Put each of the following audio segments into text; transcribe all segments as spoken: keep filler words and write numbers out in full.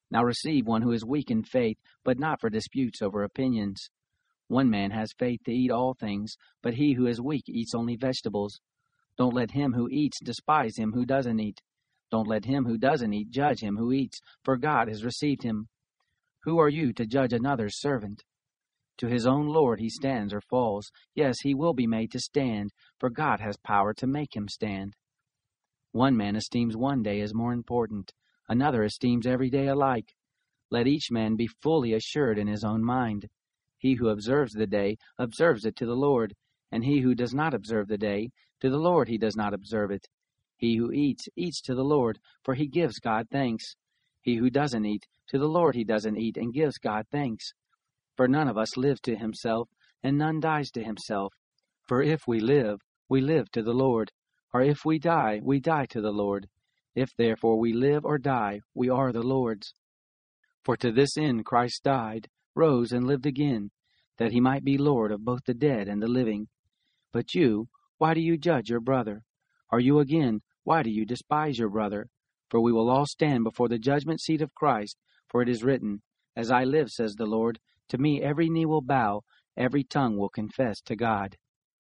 Now receive one who is weak in faith, but not for disputes over opinions. One man has faith to eat all things, but he who is weak eats only vegetables. Don't let him who eats despise him who doesn't eat. Don't let him who doesn't eat judge him who eats, for God has received him. Who are you to judge another's servant? To his own Lord he stands or falls. Yes, he will be made to stand, for God has power to make him stand. One man esteems one day as more important, another esteems every day alike. Let each man be fully assured in his own mind. He who observes the day observes it to the Lord, and he who does not observe the day, to the Lord he does not observe it. He who eats, eats to the Lord, for he gives God thanks. He who doesn't eat, to the Lord he doesn't eat, and gives God thanks. For none of us lives to himself, and none dies to himself. For if we live, we live to the Lord, or if we die, we die to the Lord. If therefore we live or die, we are the Lord's. For to this end Christ died, rose, and lived again, that he might be Lord of both the dead and the living. But you, why do you judge your brother? Or you again, why do you despise your brother? For we will all stand before the judgment seat of Christ, for it is written, As I live, says the Lord, to me every knee will bow, every tongue will confess to God.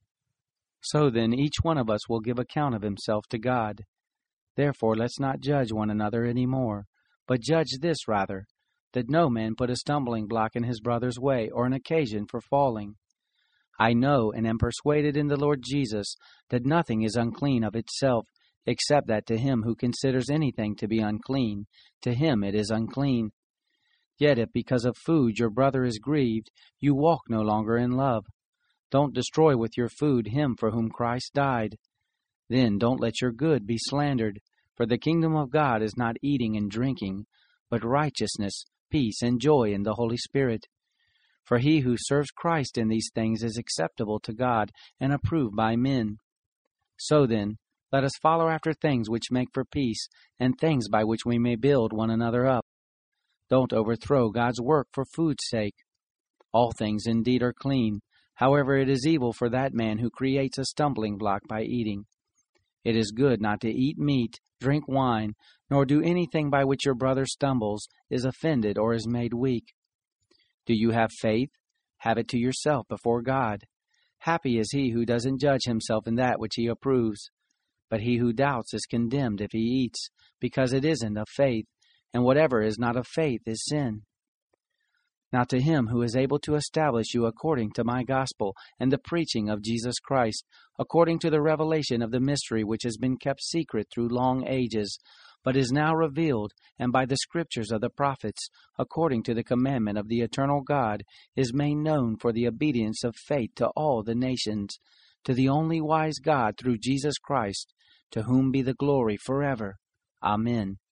So then each one of us will give account of himself to God. Therefore let's not judge one another any more, but judge this rather, that no man put a stumbling block in his brother's way, or an occasion for falling. I know and am persuaded in the Lord Jesus that nothing is unclean of itself, except that to him who considers anything to be unclean, to him it is unclean. Yet if because of food your brother is grieved, you walk no longer in love. Don't destroy with your food him for whom Christ died. Then don't let your good be slandered, for the kingdom of God is not eating and drinking, but righteousness, peace, and joy in the Holy Spirit. For he who serves Christ in these things is acceptable to God and approved by men. So then, let us follow after things which make for peace, and things by which we may build one another up. Don't overthrow God's work for food's sake. All things indeed are clean. However, it is evil for that man who creates a stumbling block by eating. It is good not to eat meat, drink wine, nor do anything by which your brother stumbles, is offended, or is made weak. Do you have faith? Have it to yourself before God. Happy is he who doesn't judge himself in that which he approves. But he who doubts is condemned if he eats, because it isn't of faith, and whatever is not of faith is sin. Now to him who is able to establish you according to my gospel and the preaching of Jesus Christ, according to the revelation of the mystery which has been kept secret through long ages, but is now revealed, and by the scriptures of the prophets, according to the commandment of the eternal God, is made known for the obedience of faith to all the nations, to the only wise God through Jesus Christ, to whom be the glory forever. Amen.